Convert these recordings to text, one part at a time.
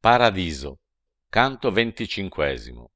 Paradiso, canto 25.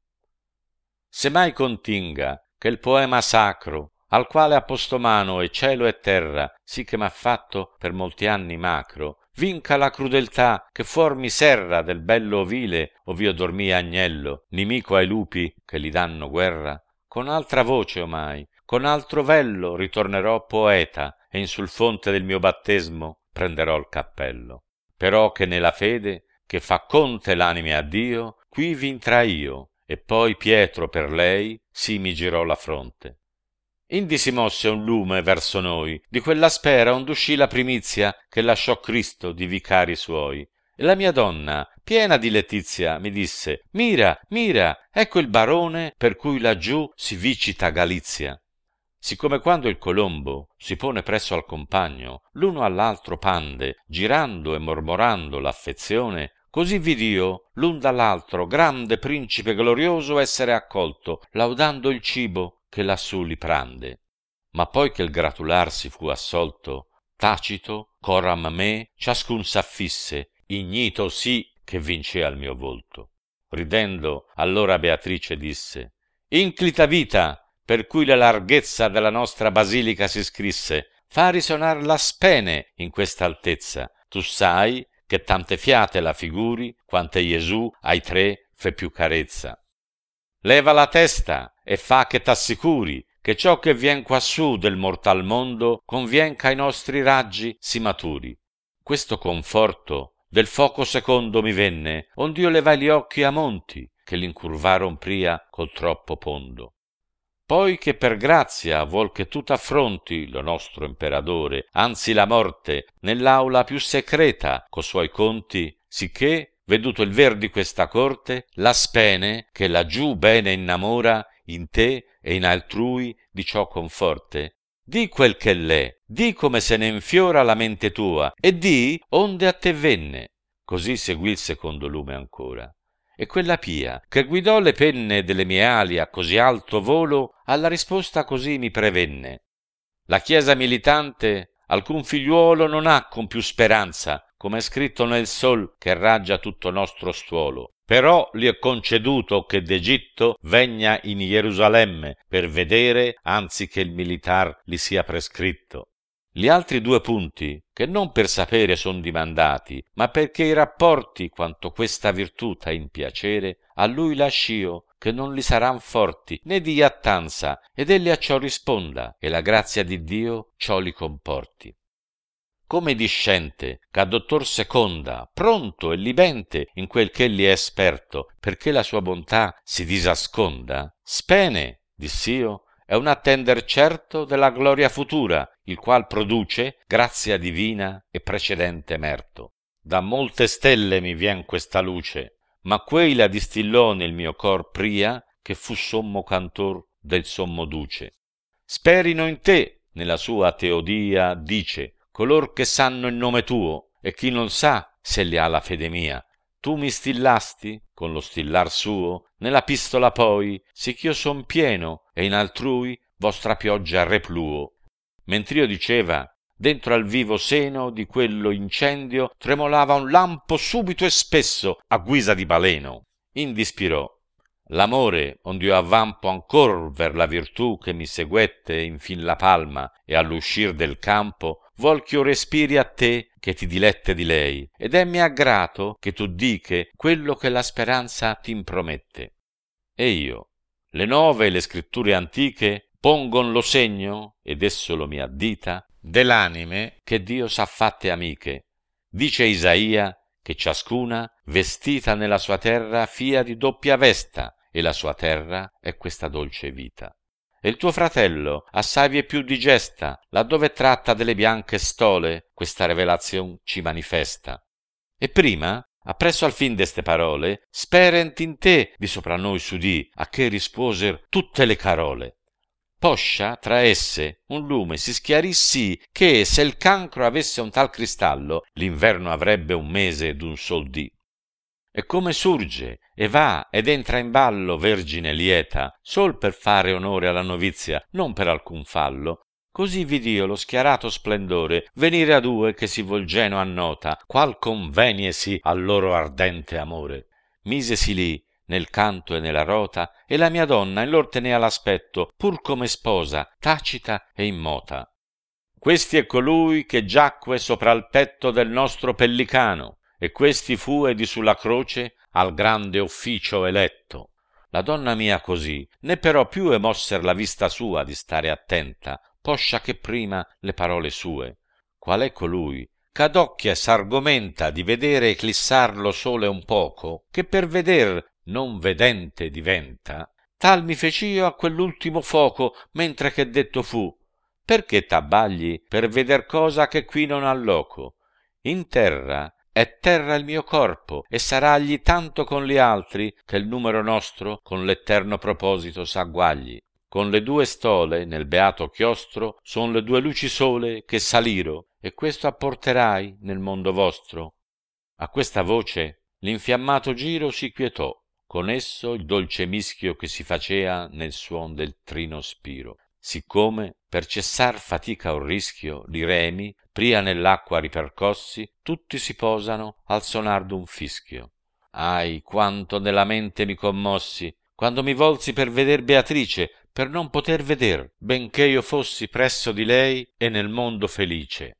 Se mai continga che il poema sacro, al quale ha posto mano e cielo e terra, sì che m'ha fatto per molti anni macro, vinca la crudeltà che fuor mi serra del bello ovile ov'io dormii agnello, nimico ai lupi che li danno guerra, con altra voce omai, con altro vello ritornerò poeta e in sul fonte del mio battesmo prenderò il cappello. Però che nella fede che fa conte l'anime a Dio, qui vintra io, e poi Pietro per lei sì mi girò la fronte. Indi si mosse un lume verso noi, di quella spera ond'uscì la primizia che lasciò Cristo di vicari suoi. E la mia donna, piena di letizia, mi disse: Mira, mira, ecco il barone per cui laggiù si vicita Galizia. Siccome quando il colombo si pone presso al compagno, l'uno all'altro pande, girando e mormorando l'affezione, così vid'io l'un dall'altro grande principe glorioso essere accolto, laudando il cibo che lassù li prande. Ma poi che il gratular si fu assolto, tacito, coram me, ciascun s'affisse, ignito sì che vincea il mio volto. Ridendo, allora Beatrice disse: Inclita vita, per cui la larghezza della nostra basilica si scrisse, fa risonar la spene in questa altezza. Tu sai che tante fiate la figuri, quante Gesù ai tre fe più carezza. Leva la testa e fa che t'assicuri che ciò che vien quassù del mortal mondo convien che ai nostri raggi si maturi. Questo conforto del foco secondo mi venne, ond'io levai gli occhi a monti che l'incurvaron pria col troppo pondo. Poi che per grazia vuol che tu t'affronti lo nostro imperatore, anzi la morte, nell'aula più secreta co suoi conti, sicché, veduto il ver di questa corte, la spene che laggiù bene innamora, in te e in altrui di ciò conforte. Di quel che l'è, di come se ne infiora la mente tua, e di onde a te venne. Così seguì il secondo lume ancora. E quella pia, che guidò le penne delle mie ali a così alto volo, alla risposta così mi prevenne: la chiesa militante alcun figliuolo non ha con più speranza, come è scritto nel sol che raggia tutto nostro stuolo. Però gli è conceduto che d'Egitto vegna in Gerusalemme per vedere, anzi che il militar li sia prescritto. Gli altri due punti, che non per sapere son dimandati, ma perché i rapporti quanto questa virtù t'ha in piacere, a lui lascio che non li saran forti, né di iattanza, ed egli a ciò risponda, e la grazia di Dio ciò li comporti. Come discente ch'a dottor seconda, pronto e libente in quel ch'egli è esperto, perché la sua bontà si disasconda, spene, diss'io, è un attender certo della gloria futura, il qual produce grazia divina e precedente merto. Da molte stelle mi vien questa luce, ma quei la distillò nel mio cor pria, che fu sommo cantor del sommo duce. Sperino in te, nella sua teodia dice, color che sanno il nome tuo, e chi non sa se li ha la fede mia. Tu mi stillasti, con lo stillar suo, nella pistola poi, sicch'io son pieno, e in altrui vostra pioggia repluo. Mentr'io diceva, dentro al vivo seno di quello incendio tremolava un lampo subito e spesso, a guisa di baleno. Indi spirò: l'amore, ond'io avvampo ancor ver la virtù che mi seguette infin la palma, e all'uscir del campo vuol ch'io respiri a te che ti dilette di lei, ed emmi aggrato che tu diche quello che la speranza t'impromette. E io, le nove e le scritture antiche pongon lo segno, ed esso lo mi addita, dell'anime che Dio s'ha fatte amiche. Dice Isaia che ciascuna, vestita nella sua terra, fia di doppia vesta, e la sua terra è questa dolce vita. E il tuo fratello assai vie più digesta, laddove tratta delle bianche stole, questa revelazion ci manifesta. E prima, appresso al fin deste parole, sperent in te di sopra noi s'udì, a che risposer tutte le carole. Poscia tra esse un lume si schiarì sì che, se il cancro avesse un tal cristallo, l'inverno avrebbe un mese d'un sol dì. E come surge e va ed entra in ballo vergine lieta, sol per fare onore alla novizia, non per alcun fallo, Così vid'io lo schiarato splendore venire a due che si volgeno a nota, qual conveniesi al loro ardente amore. Misesi lì nel canto e nella rota, e la mia donna in lor tenea l'aspetto, pur come sposa, tacita e immota. Questi è colui che giacque sopra il petto del nostro pellicano, e questi fu di sulla croce al grande ufficio eletto. La donna mia così né però più è mosser la vista sua di stare attenta, poscia che prima le parole sue. Qual è colui ch'adocchia s'argomenta di vedere eclissarlo sole un poco, che per veder non vedente diventa? Tal mi fec'io a quell'ultimo foco, mentre che detto fu: perché t'abbagli per veder cosa che qui non ha loco? In terra è terra il mio corpo, e saragli tanto con gli altri, che il numero nostro con l'eterno proposito s'agguagli. Con le due stole nel beato chiostro son le due luci sole che saliro, e questo apporterai nel mondo vostro. A questa voce l'infiammato giro si quietò, con esso il dolce mischio che si facea nel suon del trino spiro. Siccome per cessar fatica o rischio li remi, pria nell'acqua ripercossi, tutti si posano al sonar d'un fischio. Ahi, quanto nella mente mi commossi, quando mi volsi per veder Beatrice, per non poter veder, benché io fossi presso di lei e nel mondo felice.